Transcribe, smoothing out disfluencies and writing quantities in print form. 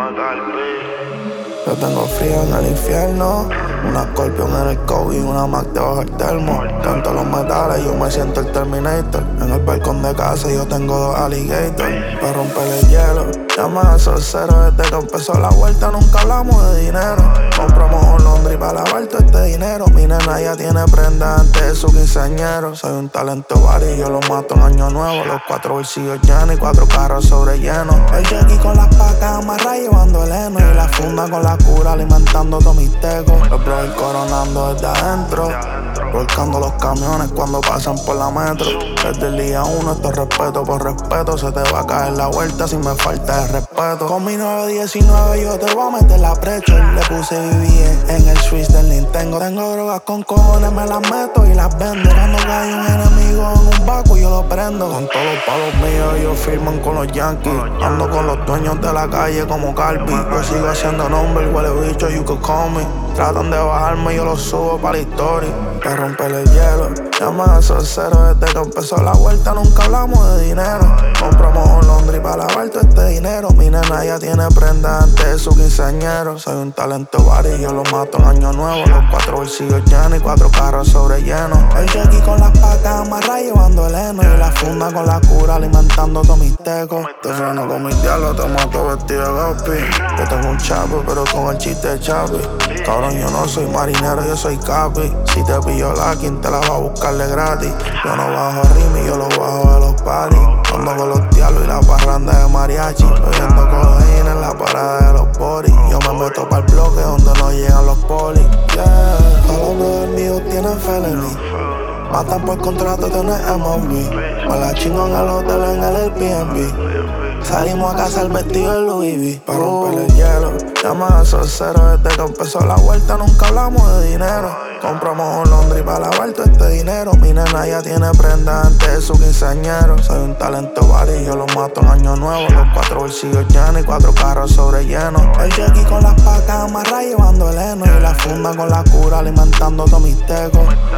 Yo tengo frío en el infierno, una Scorpion en el Kobe, una Mac debajo del termo. Tanto los metales, yo me siento el Terminator. En el balcón de casa yo tengo 2 alligators para romper el hielo. Llama a Sorcero desde que empezó la vuelta, nunca hablamos de dinero. Compramos un Londres para lavar todo este dinero. Mi nena ya tiene prenda antes de su quinceañero. Soy un talento vari y yo lo mato en año nuevo. Los 4 bolsillos llenos y 4 carros sobre llenos. El Jackie con las pacas amarradas llevando el heno. Y la funda con la cura alimentando todos mis tecos. Los brothers coronando desde adentro, volcando los camiones cuando pasan por la metro. Desde el día 1 esto es respeto por respeto. Se te va a caer la vuelta si me falta el respeto. Con mi 919 yo te voy a meter la precho. Le puse BB en el switch del Nintendo. Tengo drogas con cojones, me las meto y las vendo. Cuando cae un enemigo en un baco yo lo prendo. Con todos los palos míos ellos firman con los Yankees. Ando con los dueños de la calle como Carpi. Yo sigo haciendo nombre, el huele bicho, you could call me. Tratan de bajarme, yo lo subo pa' la historia, para romper el hielo. Llama a Sorcero desde que empezó la vuelta, nunca hablamos de dinero. Compramos un Londres para lavar todo este dinero. Mi nena ya tiene prenda antes de su quinceañero. Soy un talento vari y yo lo mato en año nuevo. Los 4 bolsillos llenos y 4 carros sobre llenos. El Jackie con las pacas amarradas llevando el heno. Y la funda con la cura alimentando todos mis tecos. Te freno con mis diablos, te mato vestido de Gopi. Yo tengo un chapo pero con el chiste de Chapi. Cabrón, yo no soy marinero, yo soy capi. Si te pillo la quien te la va a buscarle gratis. Yo no bajo Rimi, yo lo bajo de los paris. Ando con los diablos y la parranda de mariachi. Bebiendo codeína en la parada de los boris. Yo me meto pa'l bloque donde no llegan los polis. Yeah, todos los brothers míos tienen felony. Matan por contrato, tienes MOB. Me la chingo en el hotel, en el Airbnb. Salimos a casa el vestido de Louis V para romper el hielo. Llama a Sorcero desde que empezó la vuelta, nunca hablamos de dinero. Compramos un Londres para lavar todo este dinero. Mi nena ya tiene prenda antes de su quinceañero. Soy un talento vari y yo lo mato en año nuevo. Los 4 bolsillos llenos y 4 carros sobre llenos. El Jackie con las pacas amarradas llevando el heno. Y la funda con la cura alimentando todos mis tecos.